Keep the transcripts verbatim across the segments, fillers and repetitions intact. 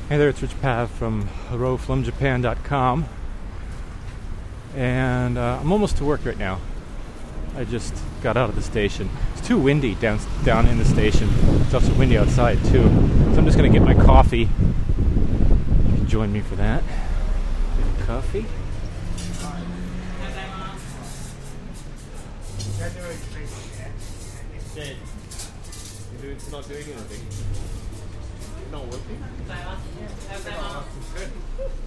Hey there, it's Rich Pav from ro flum japan dot com, and uh, I'm almost to work right now. I just got out of the station. It's too windy down down in the station. It's also windy outside too. So I'm just going to get my coffee. You can join me for that. Get a coffee. It's not doing anything. It's not working. Good.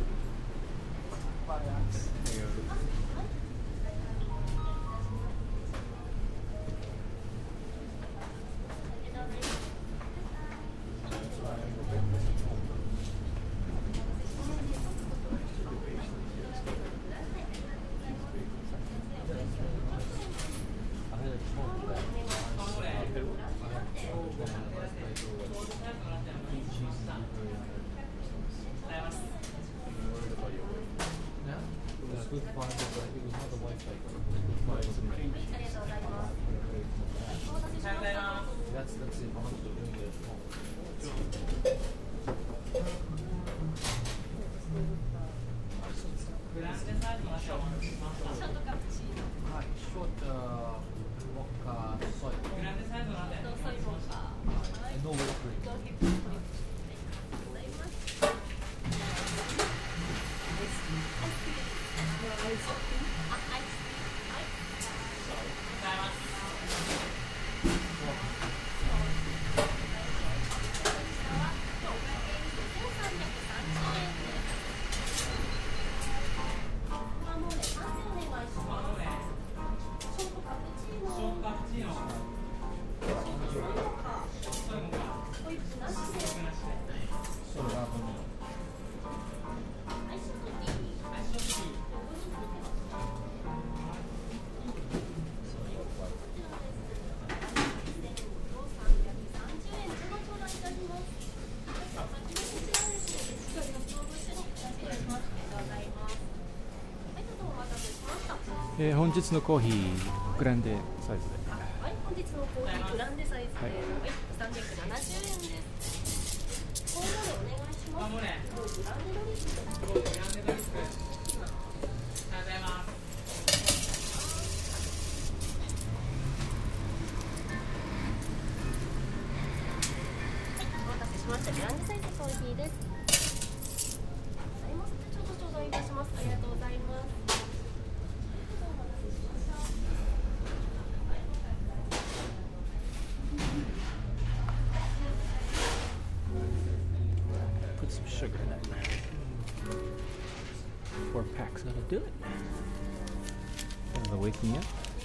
That's that's it. Short mocha soy. No whipped cream. Eh, 本日のコーヒーグランデサイズで。 はい、本日のコーヒーグランデサイズで、はい、さんびゃくななじゅうえんです。コードでお願いします。グランデドリップですね。グランデドリップ。ありがとうございます。お待たせしました。グランデサイズコーヒーです。ございます。ちょっと頂戴いたします。ありがとうございます。 Put some sugar in that. Four packs that'll do it. That'll wake me up.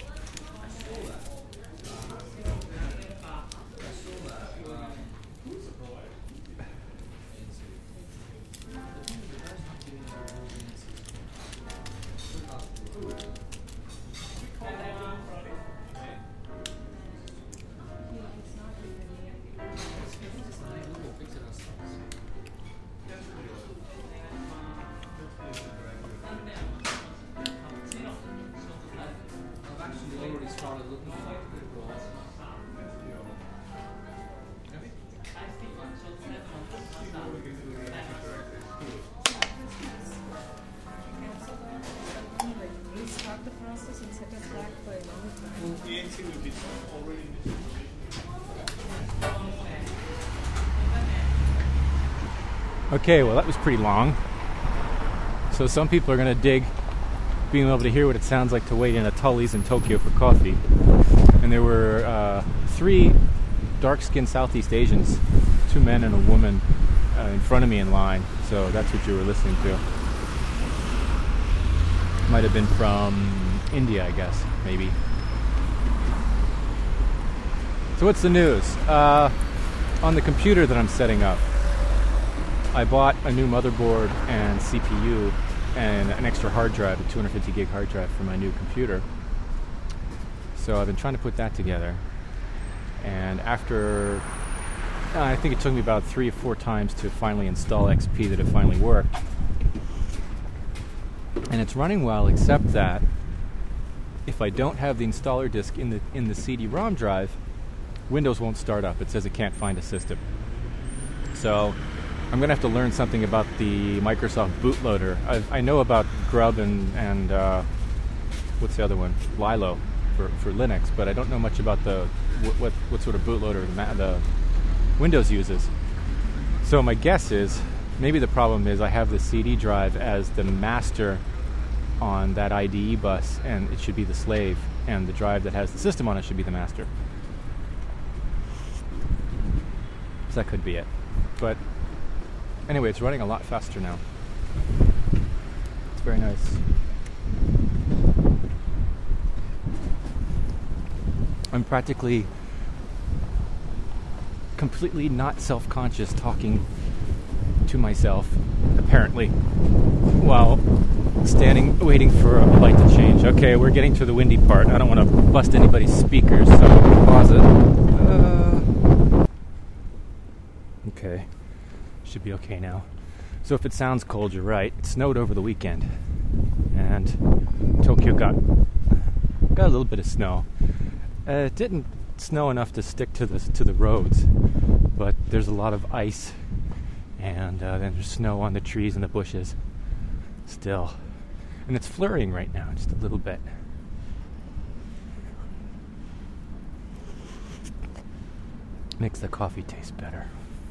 Okay, well that was pretty long. So some people are going to dig being able to hear what it sounds like to wait in a Tully's in Tokyo for coffee. And there were uh, three dark-skinned Southeast Asians, two men and a woman, uh, in front of me in line. So that's what you were listening to. Might have been from India, I guess, maybe. So what's the news? Uh, on the computer that I'm setting up, I bought a new motherboard and C P U and an extra hard drive, a two hundred fifty gig hard drive for my new computer. So I've been trying to put that together. And after, uh, I think it took me about three or four times to finally install X P that it finally worked. And it's running well, except that if I don't have the installer disk in the in the C D ROM drive, Windows won't start up. It says it can't find a system. So I'm going to have to learn something about the Microsoft bootloader. I, I know about Grub and, and uh, what's the other one? Lilo for, for Linux, but I don't know much about the what what, what sort of bootloader the, the Windows uses. So my guess is maybe the problem is I have the C D drive as the master on that I D E bus, and it should be the slave, and the drive that has the system on it should be the master. So that could be it. But anyway, it's running a lot faster now. It's very nice. I'm practically completely not self-conscious talking to myself, apparently, while standing waiting for a light to change. Okay, we're getting to the windy part. I don't want to bust anybody's speakers, so I'm going to pause it. Uh, okay, should be okay now. So if it sounds cold, you're right. It snowed over the weekend, and Tokyo got got a little bit of snow. Uh, it didn't snow enough to stick to the to the roads, but there's a lot of ice, and uh, then there's snow on the trees and the bushes still, and it's flurrying right now, just a little bit. Makes the coffee taste better.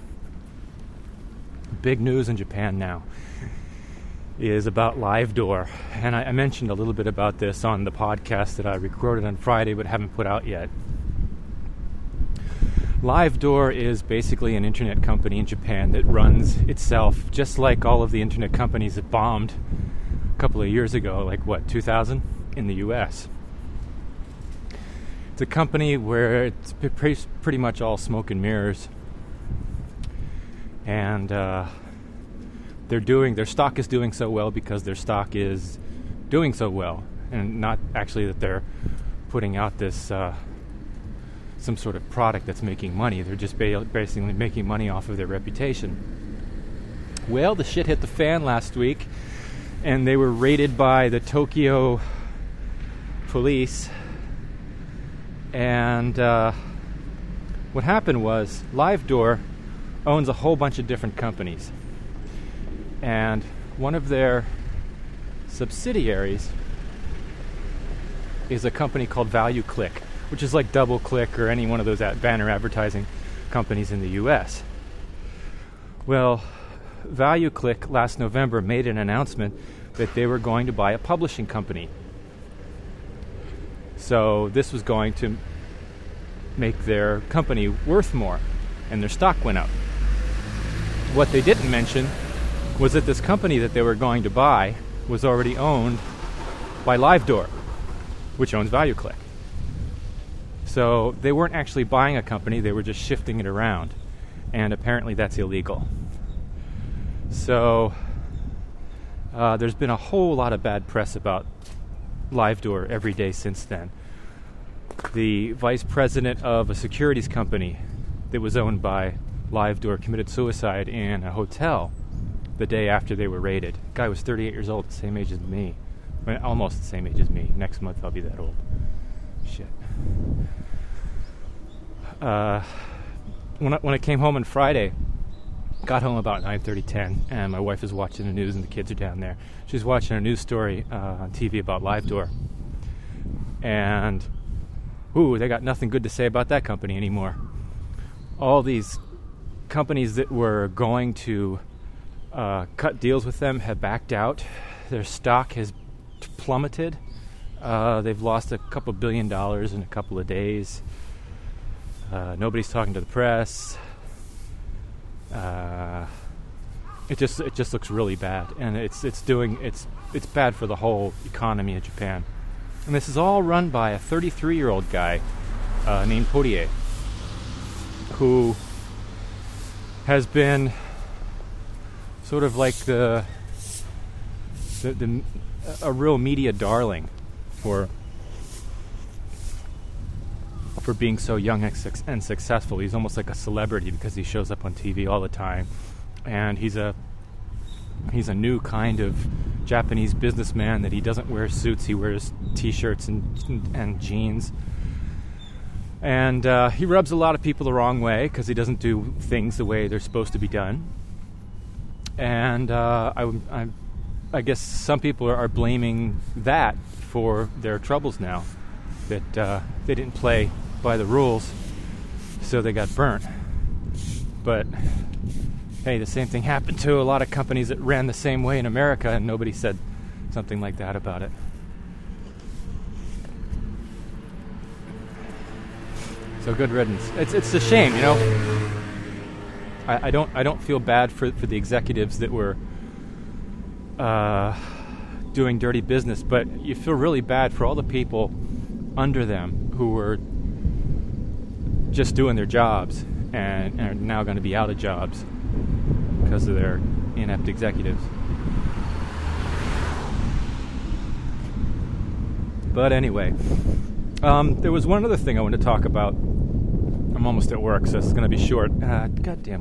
Big news in Japan now is about LiveDoor, and I, I mentioned a little bit about this on the podcast that I recorded on Friday but haven't put out yet. LiveDoor is basically an internet company in Japan that runs itself just like all of the internet companies that bombed a couple of years ago, like what, two thousand in the U S. It's a company where it's pretty much all smoke and mirrors, and uh, they're doing their stock is doing so well because their stock is doing so well, and not actually that they're putting out this uh, some sort of product that's making money. They're just ba- basically making money off of their reputation. Well, the shit hit the fan last week, and they were raided by the Tokyo police. And uh, what happened was LiveDoor owns a whole bunch of different companies, and one of their subsidiaries is a company called ValueClick, which is like DoubleClick or any one of those ad- banner advertising companies in the U S. Well, ValueClick last November made an announcement that they were going to buy a publishing company. So this was going to make their company worth more, and their stock went up. What they didn't mention was that this company that they were going to buy was already owned by LiveDoor, which owns ValueClick. So they weren't actually buying a company, they were just shifting it around, and apparently that's illegal. So uh, there's been a whole lot of bad press about LiveDoor every day since then. The vice president of a securities company that was owned by LiveDoor committed suicide in a hotel the day after they were raided. The guy was thirty-eight years old, the same age as me. Well, almost the same age as me. Next month I'll be that old. Shit. Uh, when I, when I came home on Friday, got home about nine thirty, ten, and my wife is watching the news and the kids are down there. She's watching a news story uh, on T V about LiveDoor. And, ooh, they got nothing good to say about that company anymore. All these companies that were going to uh, cut deals with them have backed out. Their stock has plummeted. Uh, they've lost a couple billion dollars in a couple of days. Uh, nobody's talking to the press. Uh, it just it just looks really bad, and it's it's doing it's it's bad for the whole economy of Japan. And this is all run by a thirty-three-year-old guy uh, named Poirier, who has been sort of like the, the, the a real media darling for for being so young and, su- and successful. He's almost like a celebrity because he shows up on T V all the time, and he's a he's a new kind of Japanese businessman that he doesn't wear suits. He wears t-shirts and and jeans, and uh, he rubs a lot of people the wrong way because he doesn't do things the way they're supposed to be done. And uh, I, I, I guess some people are, are blaming that for their troubles now, that uh, they didn't play by the rules, so they got burnt. But hey, the same thing happened to a lot of companies that ran the same way in America, and nobody said something like that about it. So good riddance. It's it's a shame, you know. I, I don't I don't feel bad for for the executives that were uh, doing dirty business, but you feel really bad for all the people under them who were just doing their jobs and, and are now going to be out of jobs because of their inept executives. But anyway, um, there was one other thing I wanted to talk about. I'm almost at work, so it's going to be short. Ah, goddamn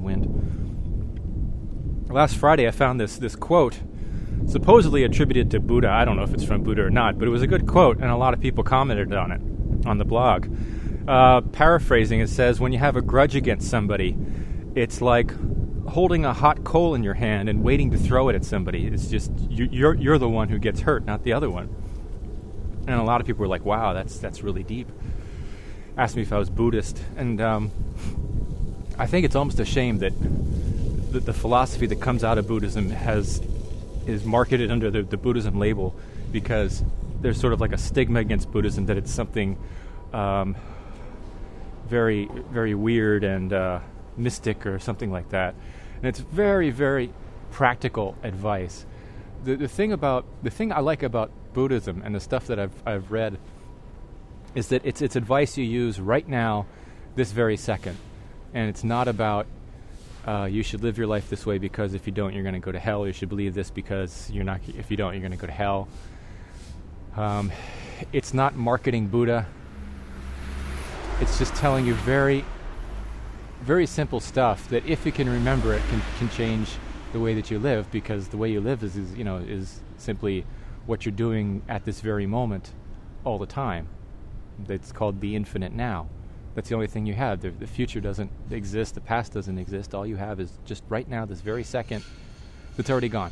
wind. Last Friday I found this this quote, supposedly attributed to Buddha. I don't know if it's from Buddha or not, but it was a good quote, and a lot of people commented on it on the blog. Uh, paraphrasing, it says, when you have a grudge against somebody, it's like holding a hot coal in your hand and waiting to throw it at somebody. It's just, you, you're you're the one who gets hurt, not the other one. And a lot of people were like, wow, that's that's really deep. Asked me if I was Buddhist, and um, I think it's almost a shame that the, the philosophy that comes out of Buddhism has is marketed under the, the Buddhism label, because there's sort of like a stigma against Buddhism that it's something um, very, very weird and uh, mystic or something like that. And it's very, very practical advice. The the thing about the thing I like about Buddhism and the stuff that I've I've read is that it's it's advice you use right now, this very second, and it's not about uh, you should live your life this way because if you don't you're going to go to hell. You should believe this because you're not. If you don't, you're going to go to hell. Um, it's not marketing Buddha. It's just telling you very, very simple stuff that if you can remember it can can change the way that you live, because the way you live is, is you know is simply what you're doing at this very moment all the time. That's called the infinite now. That's the only thing you have. The, the future doesn't exist. The past doesn't exist. All you have is just right now, this very second, that's already gone.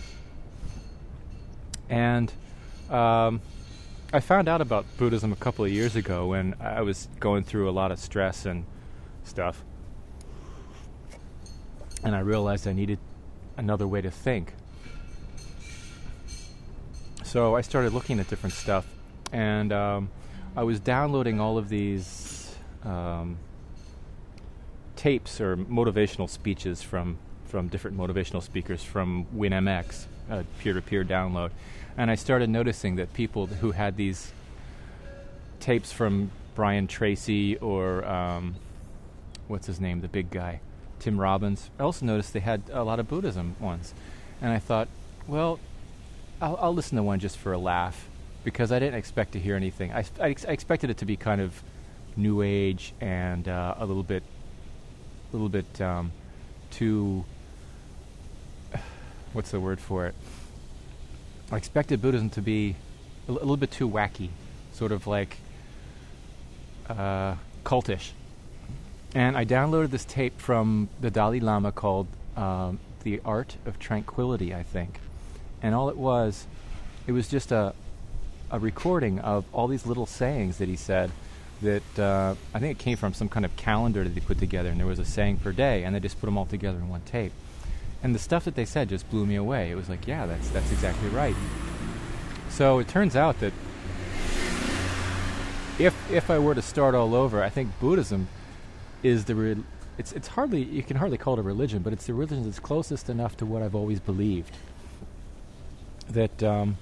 And um, I found out about Buddhism a couple of years ago when I was going through a lot of stress and stuff. And I realized I needed another way to think. So I started looking at different stuff, and um, I was downloading all of these um, tapes or motivational speeches from, from different motivational speakers from WinMX, a peer-to-peer download. And I started noticing that people who had these tapes from Brian Tracy or, um, what's his name, the big guy, Tim Robbins, I also noticed they had a lot of Buddhism ones. And I thought, well, I'll, I'll listen to one just for a laugh, because I didn't expect to hear anything. I, I, ex- I expected it to be kind of new age and uh, a little bit, a little bit um, too. What's the word for it? I expected Buddhism to be a, l- a little bit too wacky, sort of like uh, cultish. And I downloaded this tape from the Dalai Lama called um, "The Art of Tranquility," I think. And all it was, it was just a a recording of all these little sayings that he said that uh, I think it came from some kind of calendar that he put together, and there was a saying per day, and they just put them all together in one tape. And the stuff that they said just blew me away. It was like, yeah, that's that's exactly right. So it turns out that if if I were to start all over, I think Buddhism is the re- it's it's hardly you can hardly call it a religion, but it's the religion that's closest enough to what I've always believed. That um,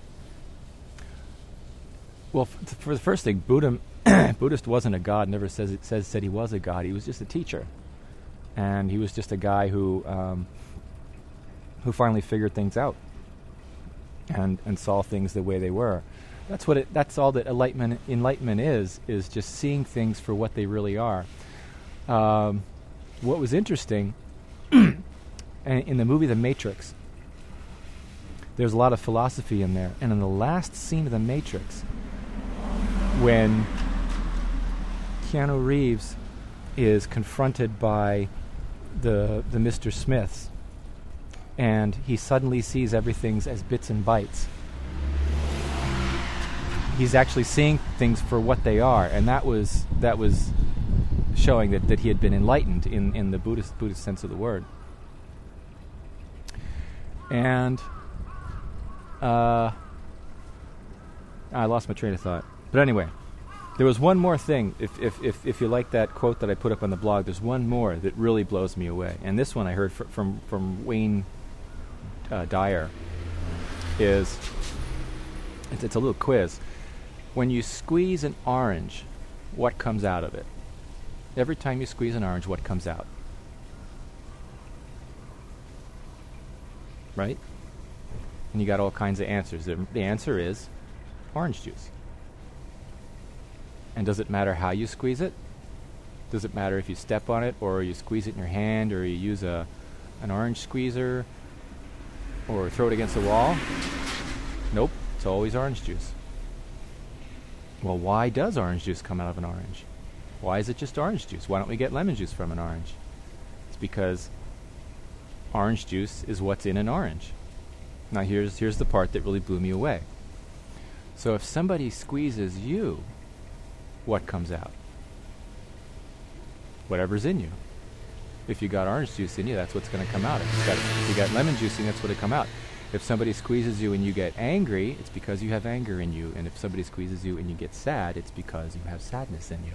well, f- for the first thing, Buddha Buddhist wasn't a god. Never says it says said he was a god. He was just a teacher, and he was just a guy who um, who finally figured things out and and saw things the way they were. That's what it. That's all that enlightenment enlightenment is is just seeing things for what they really are. Um, what was interesting in the movie The Matrix, there's a lot of philosophy in there, and in the last scene of The Matrix, when Keanu Reeves is confronted by the the Mister Smiths, and he suddenly sees everything as bits and bytes. He's actually seeing things for what they are, and that was that was showing that, that he had been enlightened in, in the Buddhist Buddhist sense of the word. And uh, I lost my train of thought. But anyway, there was one more thing. If, if if if you like that quote that I put up on the blog, there's one more that really blows me away. And this one I heard fr- from from Wayne uh, Dyer. Is it's, it's a little quiz. When you squeeze an orange, what comes out of it? Every time you squeeze an orange, what comes out? Right? And you got all kinds of answers. The, the answer is orange juice. And does it matter how you squeeze it? Does it matter if you step on it, or you squeeze it in your hand, or you use a an orange squeezer, or throw it against the wall? Nope, it's always orange juice. Well, why does orange juice come out of an orange? Why is it just orange juice? Why don't we get lemon juice from an orange? It's because orange juice is what's in an orange. Now here's here's the part that really blew me away. So if somebody squeezes you, what comes out? Whatever's in you. If you got orange juice in you, that's what's going to come out. If you got, if you got lemon juice in you, that's what'll come out. If somebody squeezes you and you get angry, it's because you have anger in you. And if somebody squeezes you and you get sad, it's because you have sadness in you.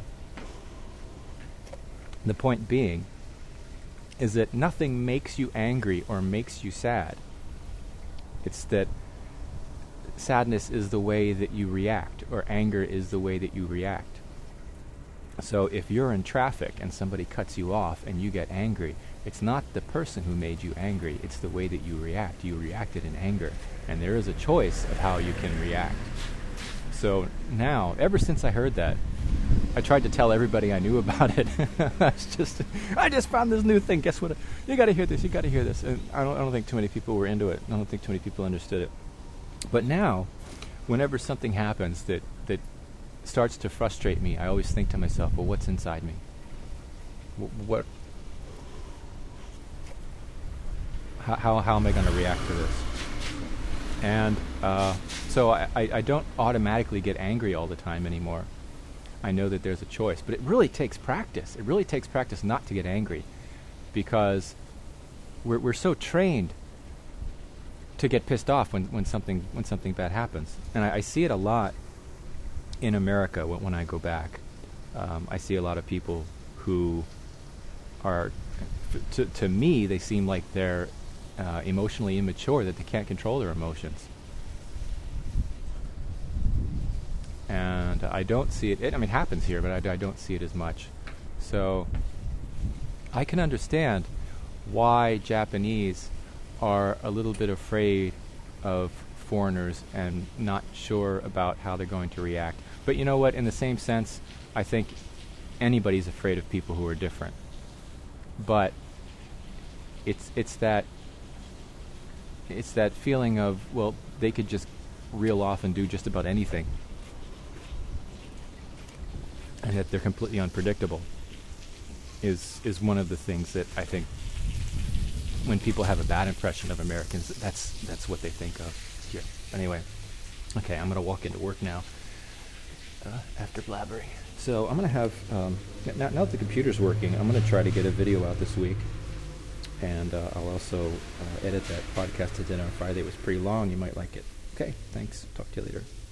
The point being is that nothing makes you angry or makes you sad. It's that sadness is the way that you react, or anger is the way that you react. So if you're in traffic and somebody cuts you off and you get angry, it's not the person who made you angry, it's the way that you react. You reacted in anger, and there is a choice of how you can react. So now, ever since I heard that, I tried to tell everybody I knew about it. I was just, I just found this new thing. Guess what? You got to hear this. You got to hear this. And I don't, I don't think too many people were into it. I don't think too many people understood it. But now, whenever something happens that that starts to frustrate me, I always think to myself, well, what's inside me? W- what? How, how how am I going to react to this? And uh, so I, I, I don't automatically get angry all the time anymore. I know that there's a choice, but it really takes practice. It really takes practice not to get angry, because we're we're so trained to get pissed off when, when something when something bad happens. And I, I see it a lot in America when, when I go back. Um, I see a lot of people who are, f- to to me, they seem like they're uh, emotionally immature, that they can't control their emotions. And I don't see it, it I mean, it happens here, but I, I don't see it as much. So I can understand why Japanese are a little bit afraid of foreigners and not sure about how they're going to react. But you know what? In the same sense, I think anybody's afraid of people who are different. But it's it's that it's that feeling of, well, they could just reel off and do just about anything, and that they're completely unpredictable is is one of the things that I think, when people have a bad impression of Americans, that's that's what they think of here. Anyway, okay, I'm going to walk into work now uh, after blabbering. So I'm going to have, um, now, now that the computer's working, I'm going to try to get a video out this week. And uh, I'll also uh, edit that podcast to dinner on Friday. It was pretty long. You might like it. Okay, thanks. Talk to you later.